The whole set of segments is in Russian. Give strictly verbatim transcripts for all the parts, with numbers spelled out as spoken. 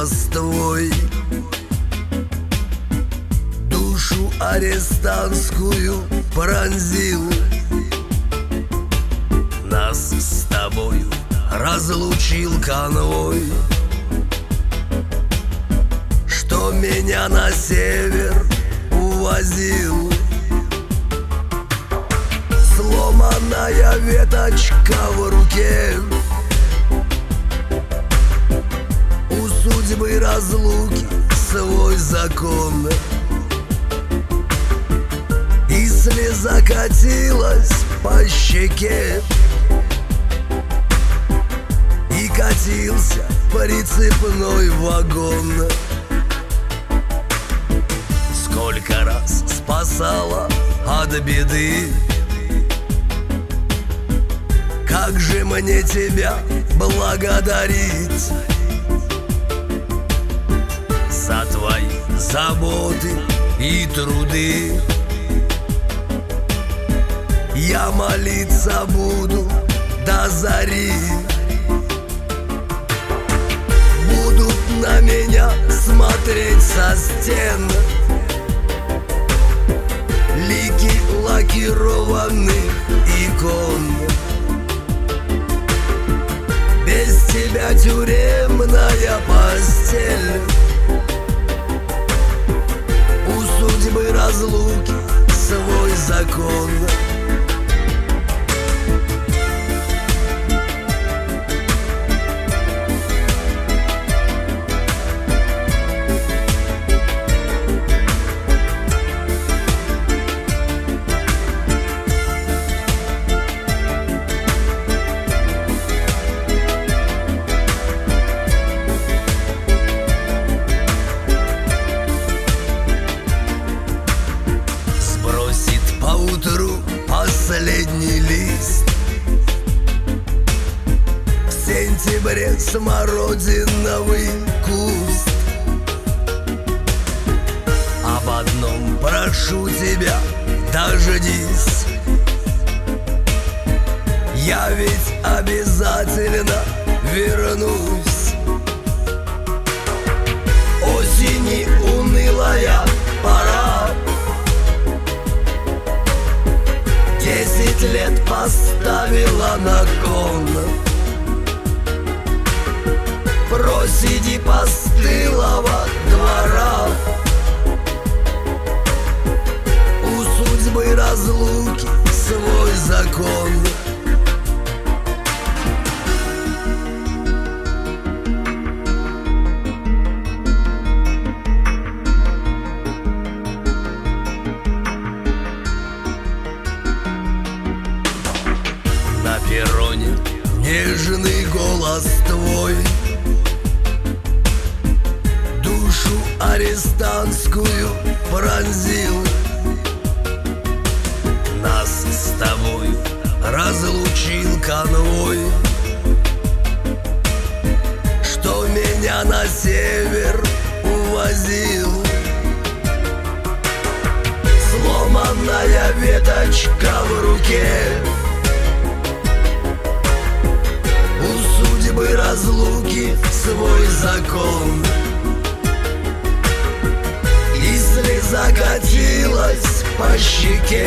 голос твой душу арестантскую пронзил. Нас с тобою разлучил конвой, что меня на север увозил. Сломанная веточка в руке, у судьбы разлуки свой закон. И слеза катилась по щеке, и катился прицепной вагон. Сколько раз спасала от беды, как же мне тебя благодарить за твои заботы и труды. Я молиться буду до зари, будут на меня смотреть со стен лики лакированных икон. Без тебя тюремная постель, у судьбы разлуки свой закон. Поутру последний лист, в сентябре смородиновый куст. Об одном прошу тебя, дождись, я ведь обязательно вернусь. Осени унылая пора, десять лет поставила на кон. Просиди постылого двора, у судьбы разлуки свой закон. На перроне нежный голос твой душу арестантскую пронзил. Нас с тобою разлучил конвой, что меня на север увозил. Сломанная веточка в руке, разлуки свой закон. И слеза катилась по щеке,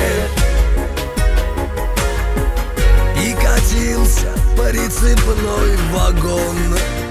и катился прицепной вагон.